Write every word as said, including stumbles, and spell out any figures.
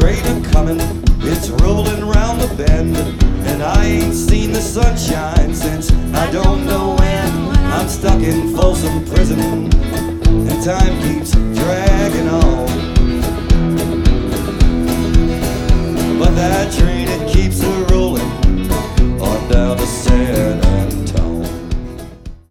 train a comin', it's rollin' round the bend, and I ain't seen the sunshine